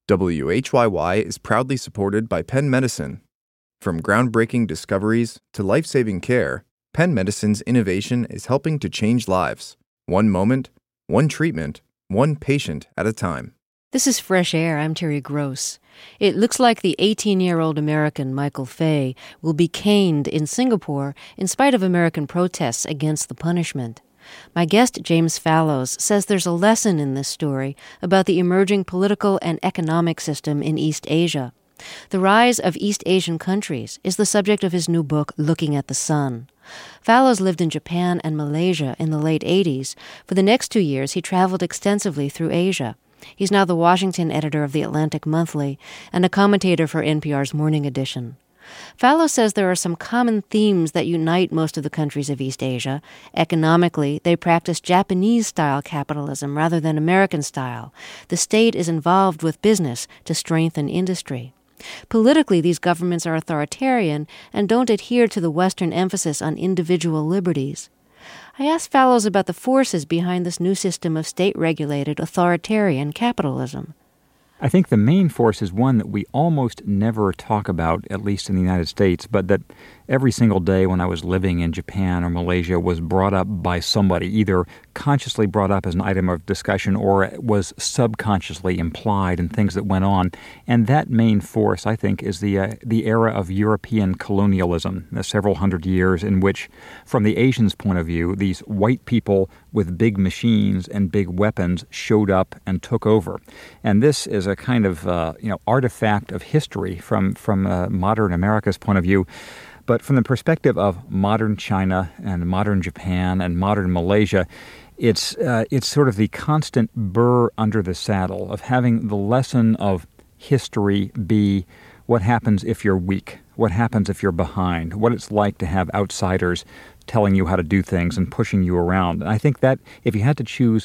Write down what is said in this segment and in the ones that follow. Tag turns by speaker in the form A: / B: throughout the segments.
A: WHYY is proudly supported by Penn Medicine. From groundbreaking discoveries to life-saving care, Penn Medicine's innovation is helping to change lives. One moment, one treatment, one patient at a time.
B: This is Fresh Air. I'm Terry Gross. It looks like the 18-year-old American Michael Fay will be caned in Singapore in spite of American protests against the punishment. My guest, James Fallows, says there's a lesson in this story about the emerging political and economic system in East Asia. The rise of East Asian countries is the subject of his new book, Looking at the Sun. Fallows lived in Japan and Malaysia in the late 80s. For the next 2 years, he traveled extensively through Asia. He's now the Washington editor of The Atlantic Monthly and a commentator for NPR's Morning Edition. Fallows says there are some common themes that unite most of the countries of East Asia. Economically, they practice Japanese-style capitalism rather than American style. The state is involved with business to strengthen industry. Politically, these governments are authoritarian and don't adhere to the Western emphasis on individual liberties. I asked Fallows about the forces behind this new system of state-regulated authoritarian capitalism.
C: I think the main force is one that we almost never talk about, at least in the United States, but that every single day when I was living in Japan or Malaysia was brought up by somebody, either consciously brought up as an item of discussion or was subconsciously implied in things that went on. And that main force, I think, is the era of European colonialism, the several hundred years in which, from the Asians' point of view, these white people with big machines and big weapons showed up and took over. And this is a kind of artifact of history from modern America's point of view. But from the perspective of modern China and modern Japan and modern Malaysia, it's sort of the constant burr under the saddle of having the lesson of history be what happens if you're weak, what happens if you're behind, what it's like to have outsiders telling you how to do things and pushing you around. And I think that if you had to choose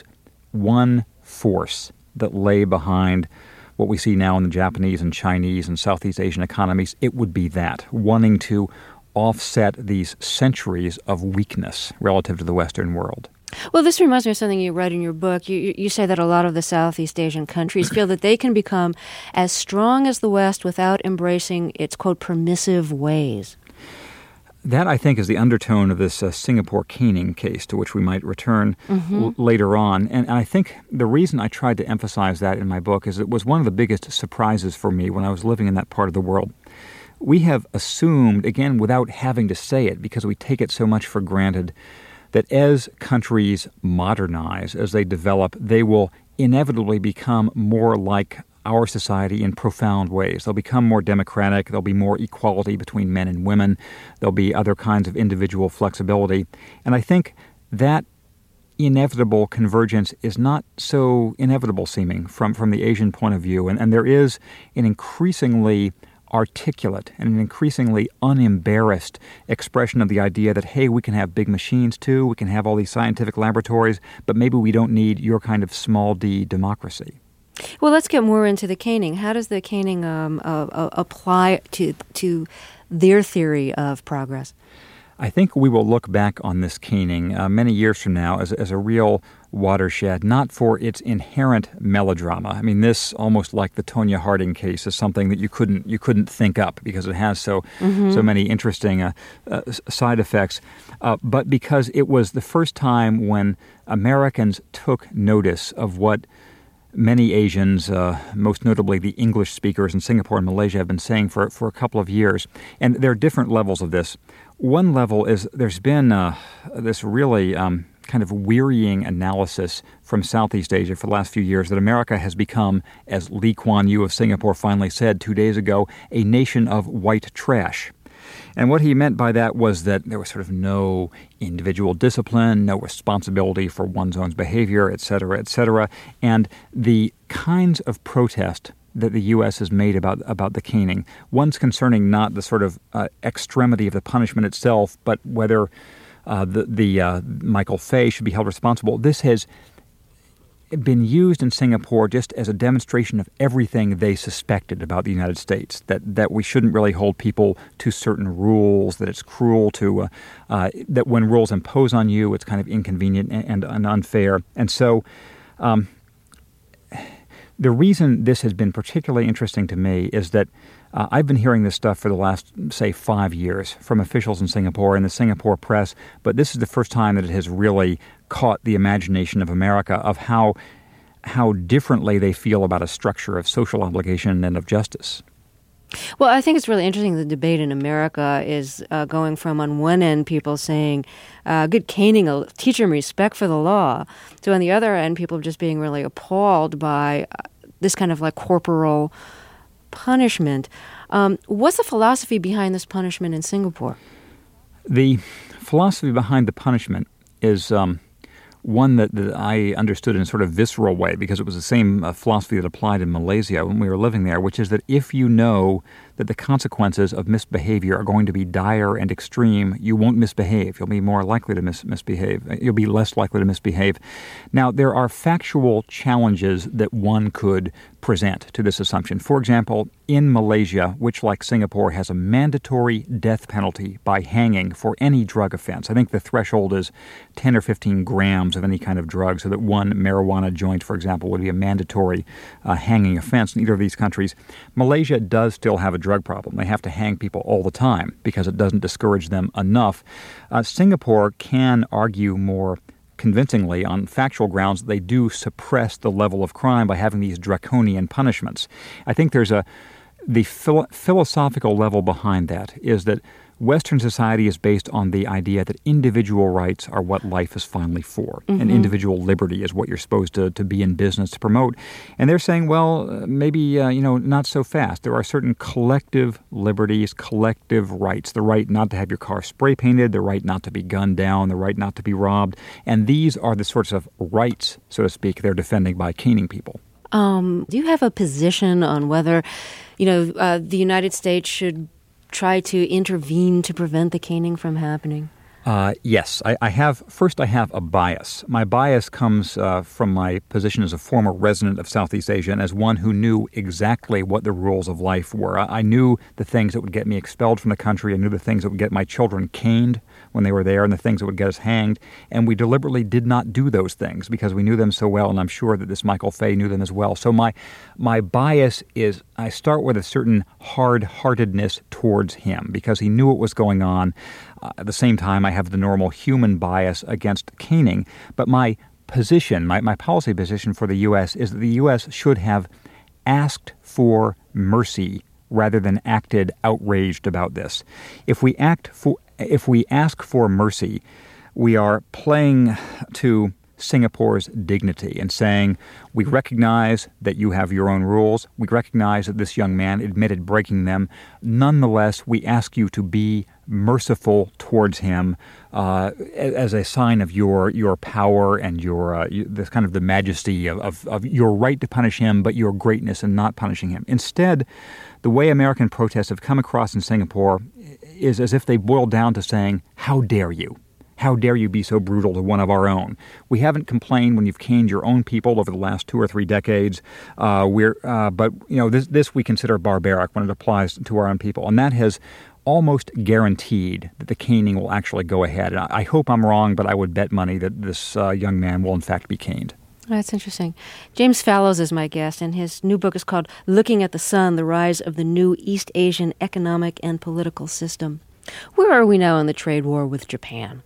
C: one force that lay behind what we see now in the Japanese and Chinese and Southeast Asian economies, it would be that, wanting to offset these centuries of weakness relative to the Western world.
B: Well, this reminds me of something you write in your book. You say that a lot of the Southeast Asian countries feel that they can become as strong as the West without embracing its, quote, permissive ways.
C: That, I think, is the undertone of this Singapore caning case, to which we might return later on. And I think the reason I tried to emphasize that in my book is it was one of the biggest surprises for me when I was living in that part of the world. We have assumed, again, without having to say it, because we take it so much for granted, that as countries modernize, as they develop, they will inevitably become more like our society in profound ways. They'll become more democratic. There'll be more equality between men and women. There'll be other kinds of individual flexibility. And I think that inevitable convergence is not so inevitable seeming from the Asian point of view. And there is an increasingly articulate and an increasingly unembarrassed expression of the idea that, hey, we can have big machines too, we can have all these scientific laboratories, but maybe we don't need your kind of small d democracy.
B: Well, let's get more into the caning. How does the caning apply to their theory of progress?
C: I think we will look back on this caning many years from now as a real watershed, not for its inherent melodrama. I mean, this, almost like the Tonya Harding case, is something that you couldn't think up because it has so many interesting side effects, but because it was the first time when Americans took notice of what many Asians, most notably the English speakers in Singapore and Malaysia, have been saying for a couple of years. And there are different levels of this. One level is there's been this really kind of wearying analysis from Southeast Asia for the last few years that America has become, as Lee Kuan Yew of Singapore finally said 2 days ago, a nation of white trash. And what he meant by that was that there was sort of no individual discipline, no responsibility for one's own behavior, et cetera, and the kinds of protest that the U.S. has made about the caning, one's concerning not the sort of extremity of the punishment itself, but whether Michael Fay should be held responsible. This has been used in Singapore just as a demonstration of everything they suspected about the United States, that we shouldn't really hold people to certain rules, that it's cruel to, that when rules impose on you, it's kind of inconvenient and unfair. And so The reason this has been particularly interesting to me is that I've been hearing this stuff for the last, say, 5 years from officials in Singapore and the Singapore press, but this is the first time that it has really caught the imagination of America of how differently they feel about a structure of social obligation and of justice.
B: Well, I think it's really interesting. The debate in America is going from, on one end, people saying, good caning will teach them respect for the law, to on the other end, people just being really appalled by this kind of like corporal punishment. What's the philosophy behind this punishment in Singapore?
C: The philosophy behind the punishment is one that I understood in a sort of visceral way, because it was the same philosophy that applied in Malaysia when we were living there, which is that if you know that the consequences of misbehavior are going to be dire and extreme, you won't misbehave. You'll be more likely to misbehave. You'll be less likely to misbehave. Now, there are factual challenges that one could present to this assumption. For example, in Malaysia, which like Singapore has a mandatory death penalty by hanging for any drug offense. I think the threshold is 10 or 15 grams of any kind of drug, so that one marijuana joint, for example, would be a mandatory hanging offense in either of these countries. Malaysia does still have a drug problem. They have to hang people all the time because it doesn't discourage them enough. Singapore can argue more convincingly on factual grounds that they do suppress the level of crime by having these draconian punishments. I think there's the philosophical level behind that is that Western society is based on the idea that individual rights are what life is finally for, and individual liberty is what you're supposed to be in business to promote. And they're saying, well, maybe, not so fast. There are certain collective liberties, collective rights, the right not to have your car spray painted, the right not to be gunned down, the right not to be robbed. And these are the sorts of rights, so to speak, they're defending by caning people.
B: Do you have a position on whether, the United States should try to intervene to prevent the caning from happening?
C: Yes. I have a bias. My bias comes from my position as a former resident of Southeast Asia and as one who knew exactly what the rules of life were. I knew the things that would get me expelled from the country. I knew the things that would get my children caned when they were there and the things that would get us hanged. And we deliberately did not do those things because we knew them so well, and I'm sure that this Michael Fay knew them as well. So my bias is I start with a certain hard-heartedness towards him because he knew what was going on. At the same time, I have the normal human bias against caning. But my position, my policy position for the U.S. is that the U.S. should have asked for mercy rather than acted outraged about this. If we ask for mercy, we are playing to Singapore's dignity and saying, we recognize that you have your own rules. We recognize that this young man admitted breaking them. Nonetheless, we ask you to be merciful towards him as a sign of your power and your this kind of the majesty of your right to punish him, but your greatness in not punishing him. Instead, the way American protests have come across in Singapore is as if they boil down to saying, how dare you? How dare you be so brutal to one of our own? We haven't complained when you've caned your own people over the last 2 or 3 decades. But this we consider barbaric when it applies to our own people, and that has almost guaranteed that the caning will actually go ahead. And I hope I'm wrong, but I would bet money that this young man will in fact be caned.
B: That's interesting. James Fallows is my guest, and his new book is called Looking at the Sun, The Rise of the New East Asian Economic and Political System. Where are we now in the trade war with Japan?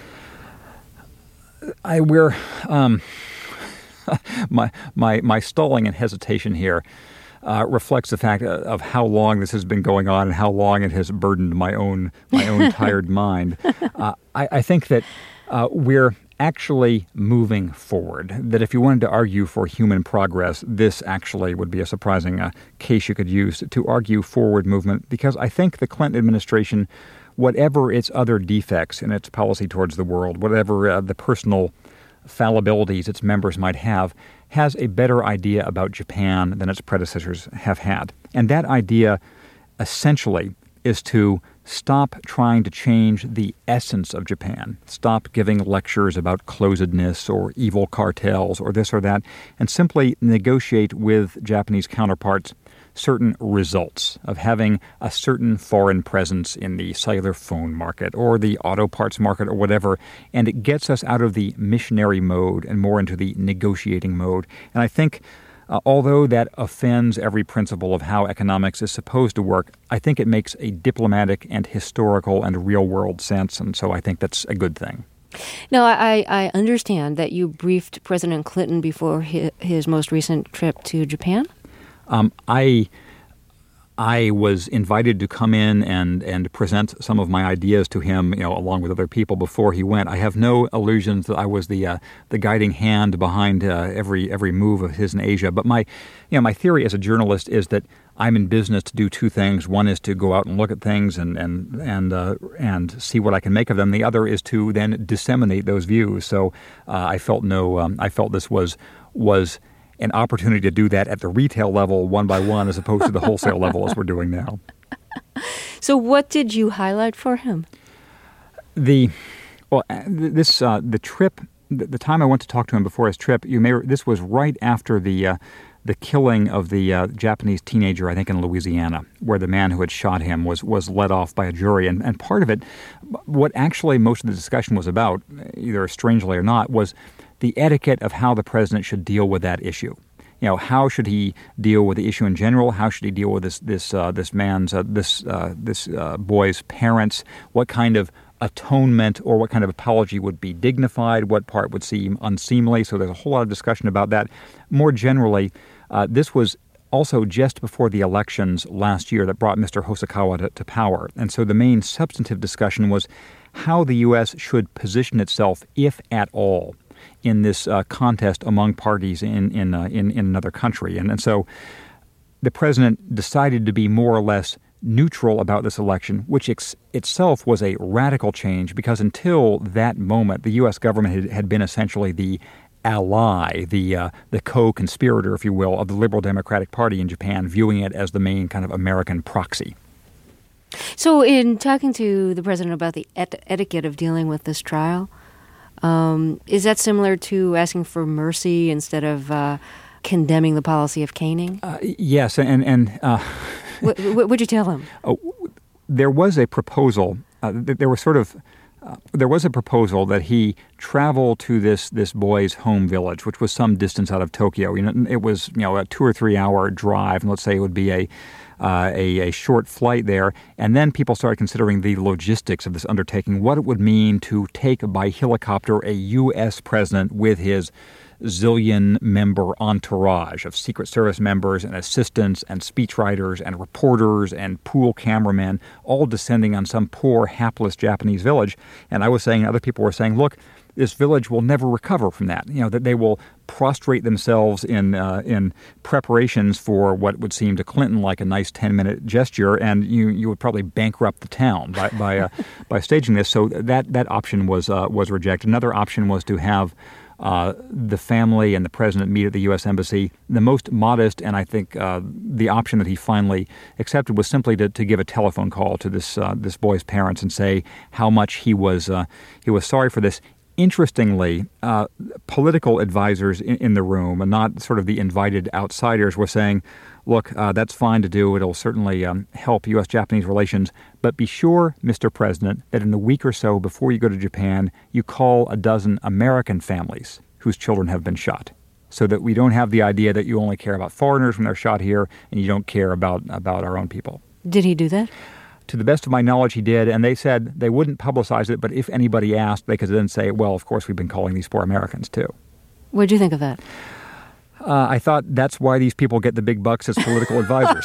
C: My stalling and hesitation here reflects the fact of how long this has been going on and how long it has burdened my own tired mind. I think that we're actually moving forward, that if you wanted to argue for human progress, this actually would be a surprising case you could use to argue forward movement, because I think the Clinton administration, whatever its other defects in its policy towards the world, whatever the personal fallibilities its members might have, has a better idea about Japan than its predecessors have had. And that idea essentially is to stop trying to change the essence of Japan, stop giving lectures about closedness or evil cartels or this or that, and simply negotiate with Japanese counterparts certain results of having a certain foreign presence in the cellular phone market or the auto parts market or whatever, and it gets us out of the missionary mode and more into the negotiating mode. And I think although that offends every principle of how economics is supposed to work, I think it makes a diplomatic and historical and real-world sense, and so I think that's a good thing.
B: Now, I understand that you briefed President Clinton before his most recent trip to Japan?
C: I was invited to come in and present some of my ideas to him, along with other people before he went. I have no illusions that I was the guiding hand behind every move of his in Asia. But my theory as a journalist is that I'm in business to do two things. One is to go out and look at things and see what I can make of them. The other is to then disseminate those views. So I felt this was an opportunity to do that at the retail level one by one as opposed to the wholesale level as we're doing now.
B: So what did you highlight for him?
C: The trip, the time I went to talk to him before his trip, this was right after the killing of the Japanese teenager, I think in Louisiana, where the man who had shot him was let off by a jury. And part of it, what actually most of the discussion was about, either strangely or not, was the etiquette of how the president should deal with that issue. How should he deal with the issue in general? How should he deal with this boy's parents? What kind of atonement or what kind of apology would be dignified? What part would seem unseemly? So there's a whole lot of discussion about that. More generally, this was also just before the elections last year that brought Mr. Hosokawa to power. And so the main substantive discussion was how the U.S. should position itself, if at all, in this contest among parties in another country. And so the president decided to be more or less neutral about this election, which itself was a radical change because until that moment, the U.S. government had been essentially the ally, the co-conspirator, if you will, of the Liberal Democratic Party in Japan, viewing it as the main kind of American proxy.
B: So in talking to the president about the etiquette of dealing with this trial, is that similar to asking for mercy instead of condemning the policy of caning?
C: Yes, and
B: what'd you tell him?
C: There was a proposal. There was a proposal that he travel to this boy's home village, which was some distance out of Tokyo. It was a 2 or 3 hour drive, and let's say it would be a short flight there. And then people started considering the logistics of this undertaking, what it would mean to take by helicopter a U.S. president with his zillion-member entourage of Secret Service members and assistants and speechwriters and reporters and pool cameramen, all descending on some poor, hapless Japanese village. And I was saying, other people were saying, look, this village will never recover from that. That they will prostrate themselves in preparations for what would seem to Clinton like a nice 10-minute gesture, and you would probably bankrupt the town by staging this. So that option was rejected. Another option was to have the family and the president meet at the U.S. Embassy. The most modest, and I think the option that he finally accepted, was simply to give a telephone call to this boy's parents and say how much he was sorry for this. Interestingly, political advisors in the room, and not sort of the invited outsiders, were saying, look, that's fine to do. It'll certainly help U.S.-Japanese relations. But be sure, Mr. President, that in the week or so before you go to Japan, you call a dozen American families whose children have been shot, so that we don't have the idea that you only care about foreigners when they're shot here and you don't care about our own people.
B: Did he do that?
C: To the best of my knowledge, he did, and they said they wouldn't publicize it, but if anybody asked, they could then say, well, of course, we've been calling these poor Americans, too.
B: What did you think of that?
C: I thought that's why these people get the big bucks as political advisors.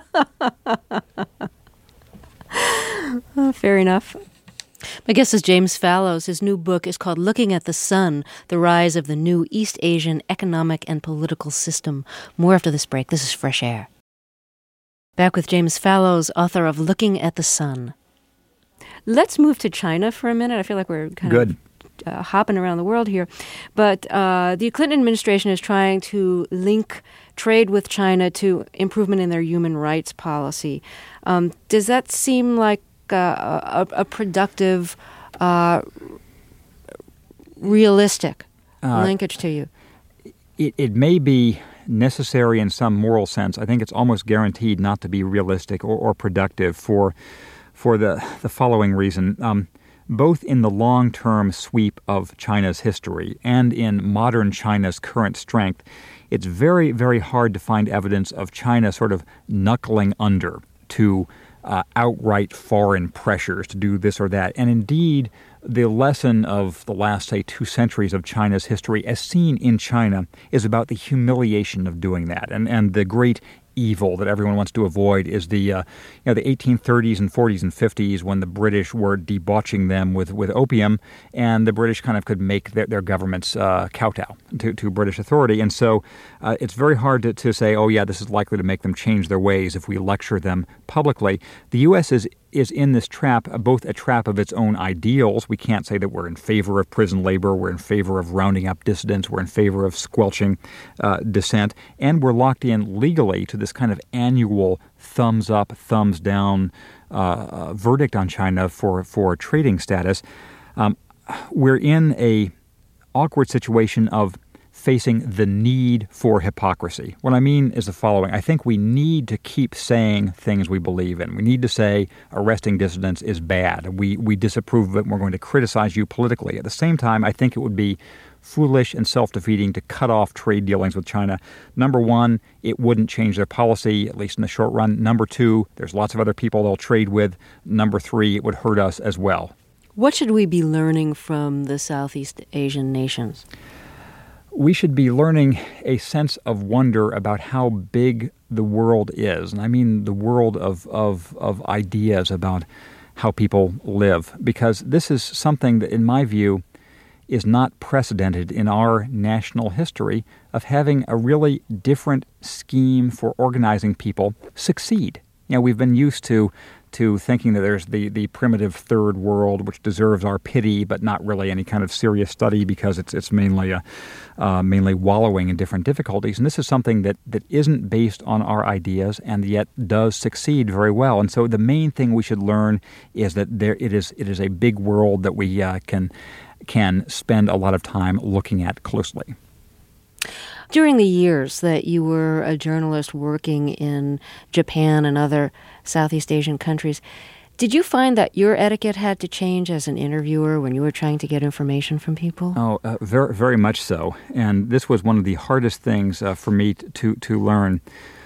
B: Fair enough. My guest is James Fallows. His new book is called Looking at the Sun, The Rise of the New East Asian Economic and Political System. More after this break. This is Fresh Air. Back with James Fallows, author of Looking at the Sun. Let's move to China for a minute. I feel like we're kind of hopping around the world here. But the Clinton administration is trying to link trade with China to improvement in their human rights policy. Does that seem like a productive, realistic linkage to you?
C: It may be necessary in some moral sense. I think it's almost guaranteed not to be realistic or productive for the following reason. both in the long-term sweep of China's history and in modern China's current strength, it's very, very hard to find evidence of China sort of knuckling under to outright foreign pressures to do this or that. And indeed, the lesson of the last, say, 2 centuries of China's history, as seen in China, is about the humiliation of doing that. And the great evil that everyone wants to avoid is the 1830s and 40s and 50s, when the British were debauching them with opium, and the British kind of could make their governments kowtow to British authority. And so it's very hard to say, oh yeah, this is likely to make them change their ways if we lecture them publicly. The U.S. is in this trap, both a trap of its own ideals. We can't say that we're in favor of prison labor, we're in favor of rounding up dissidents, we're in favor of squelching dissent, and we're locked in legally to this kind of annual thumbs up, thumbs down verdict on China for trading status. We're in a awkward situation of facing the need for hypocrisy. What I mean is the following. I think we need to keep saying things we believe in. We need to say arresting dissidents is bad. We disapprove of it, and we're going to criticize you politically. At the same time, I think it would be foolish and self-defeating to cut off trade dealings with China. Number one, it wouldn't change their policy, at least in the short run. Number two, there's lots of other people they'll trade with. Number three, it would hurt us as well.
B: What should we be learning from the Southeast Asian nations?
C: We should be learning a sense of wonder about how big the world is. And I mean the world of ideas about how people live. Because this is something that, in my view, is not precedented in our national history of having a really different scheme for organizing people succeed. You know, we've been used to thinking that there's the primitive third world, which deserves our pity, but not really any kind of serious study because it's mainly wallowing in different difficulties. And this is something that isn't based on our ideas and yet does succeed very well. And so the main thing we should learn is that it is a big world that we can spend a lot of time looking at closely.
B: During the years that you were a journalist working in Japan and other Southeast Asian countries, did you find that your etiquette had to change as an interviewer when you were trying to get information from people?
C: Oh, very, very much so. And this was one of the hardest things for me to learn.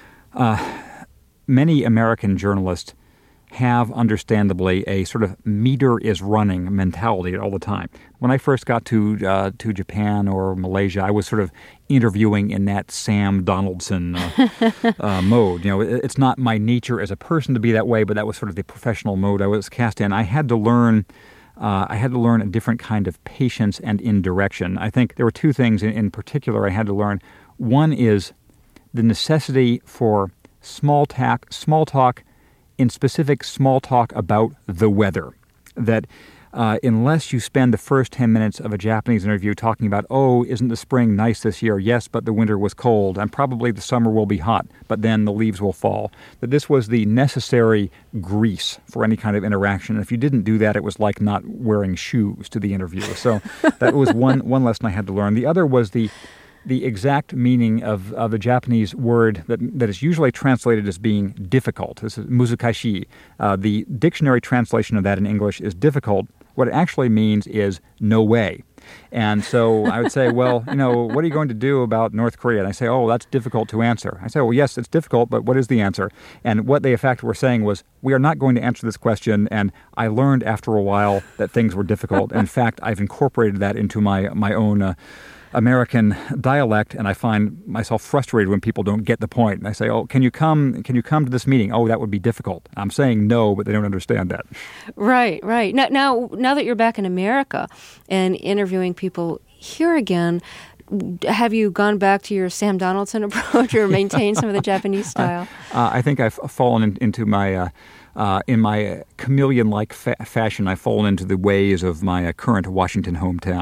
C: Many American journalists have, understandably, a sort of meter is running mentality all the time. When I first got to Japan or Malaysia, I was sort of interviewing in that Sam Donaldson mode. You know, it's not my nature as a person to be that way, but that was sort of the professional mode I was cast in. I had to learn a different kind of patience and indirection. I think there were two things in particular I had to learn. One is the necessity for small talk, in specific small talk about the weather. That unless you spend the first 10 minutes of a Japanese interview talking about, oh, isn't the spring nice this year? Yes, but the winter was cold, and probably the summer will be hot, but then the leaves will fall. That this was the necessary grease for any kind of interaction. And if you didn't do that, it was like not wearing shoes to the interview. So that was one lesson I had to learn. The other was the exact meaning of a Japanese word that is usually translated as being difficult. This is muzukaishi. The dictionary translation of that in English is difficult. What it actually means is no way. And so I would say, well, what are you going to do about North Korea? And I say, oh, that's difficult to answer. I say, well, yes, it's difficult, but what is the answer? And what they, in fact, were saying was, we are not going to answer this question. And I learned after a while that things were difficult. In fact, I've incorporated that into my own American dialect, and I find myself frustrated when people don't get the point. And I say, oh, can you come to this meeting? Oh, that would be difficult. I'm saying no, but they don't understand that.
B: Right. Now that you're back in America and interviewing people here again, have you gone back to your Sam Donaldson approach or maintained some of the Japanese style?
C: I think I've fallen into my... in my chameleon-like fashion, I've fallen into the ways of my current Washington hometown.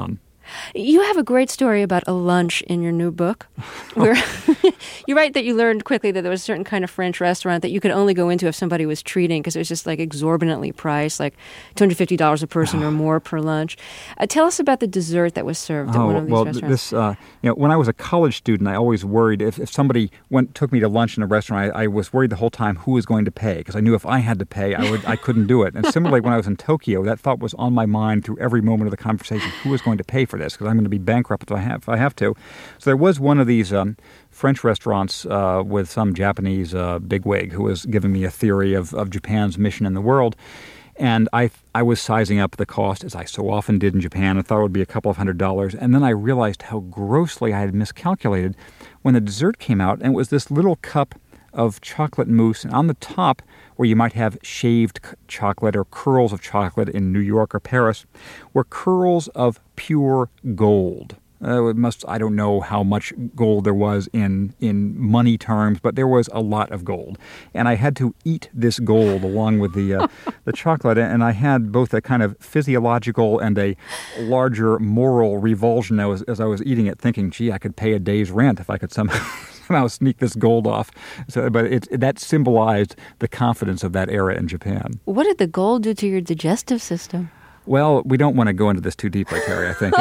B: You have a great story about a lunch in your new book, where you write that you learned quickly that there was a certain kind of French restaurant that you could only go into if somebody was treating, because it was just like exorbitantly priced, like $250 a person or more per lunch. Tell us about the dessert that was served at one of these restaurants.
C: When I was a college student, I always worried if somebody took me to lunch in a restaurant, I was worried the whole time who was going to pay, because I knew if I had to pay, I couldn't do it. And similarly, when I was in Tokyo, that thought was on my mind through every moment of the conversation: who is going to pay for this? Because I'm going to be bankrupt if I have to. So there was one of these French restaurants with some Japanese bigwig who was giving me a theory of Japan's mission in the world. And I was sizing up the cost, as I so often did in Japan. I thought it would be a couple of $100s. And then I realized how grossly I had miscalculated when the dessert came out. And it was this little cup of chocolate mousse. And on the top, where you might have shaved chocolate or curls of chocolate in New York or Paris, were curls of pure gold. I don't know how much gold there was in money terms, but there was a lot of gold. And I had to eat this gold along with the chocolate, and I had both a kind of physiological and a larger moral revulsion as I was eating it, thinking, gee, I could pay a day's rent if I could somehow sneak this gold off. But that symbolized the confidence of that era in Japan.
B: What did the gold do to your digestive system?
C: Well, we don't want to go into this too deeply, Terry, I think.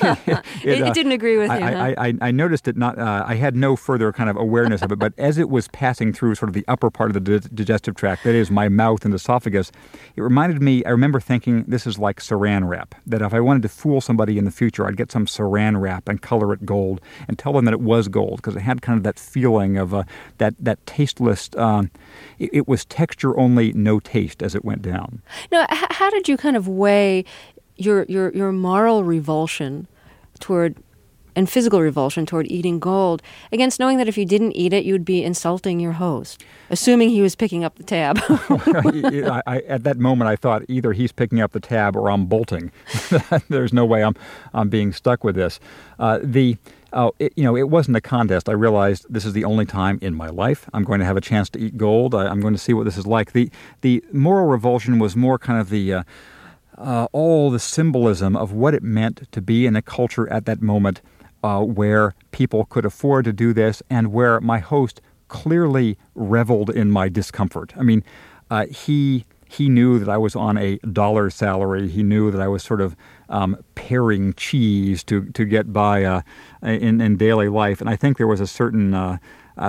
B: It didn't agree with you, huh?
C: I noticed it not. I had no further kind of awareness of it, but as it was passing through sort of the upper part of the digestive tract, that is my mouth and esophagus, it reminded me, I remember thinking this is like saran wrap, that if I wanted to fool somebody in the future, I'd get some saran wrap and color it gold and tell them that it was gold, because it had kind of that feeling of that tasteless, it was texture only, no taste as it went down.
B: Now, how did you kind of weigh your moral revulsion toward and physical revulsion toward eating gold against knowing that if you didn't eat it, you would be insulting your host, assuming he was picking up the tab?
C: At that moment, I thought either he's picking up the tab or I'm bolting. There's no way I'm being stuck with this. It wasn't a contest. I realized this is the only time in my life I'm going to have a chance to eat gold. I'm going to see what this is like. The moral revulsion was more kind of the all the symbolism of what it meant to be in a culture at that moment where people could afford to do this and where my host clearly reveled in my discomfort. I mean, he knew that I was on a dollar salary. He knew that I was sort of paring cheese to get by in daily life. And I think there was a certain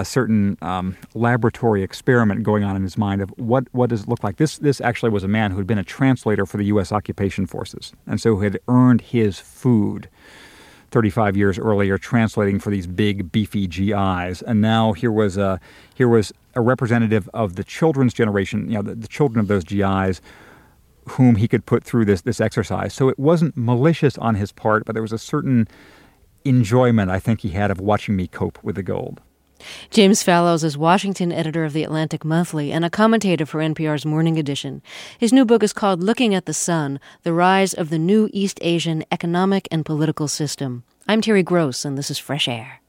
C: laboratory experiment going on in his mind of what does it look like. This actually was a man who had been a translator for the U.S. occupation forces, and so had earned his food 35 years earlier translating for these big, beefy GIs. And now here was a representative of the children's generation, the children of those GIs, whom he could put through this exercise. So it wasn't malicious on his part, but there was a certain enjoyment I think he had of watching me cope with the gold.
B: James Fallows is Washington editor of The Atlantic Monthly and a commentator for NPR's Morning Edition. His new book is called Looking at the Sun, The Rise of the New East Asian Economic and Political System. I'm Terry Gross, and this is Fresh Air.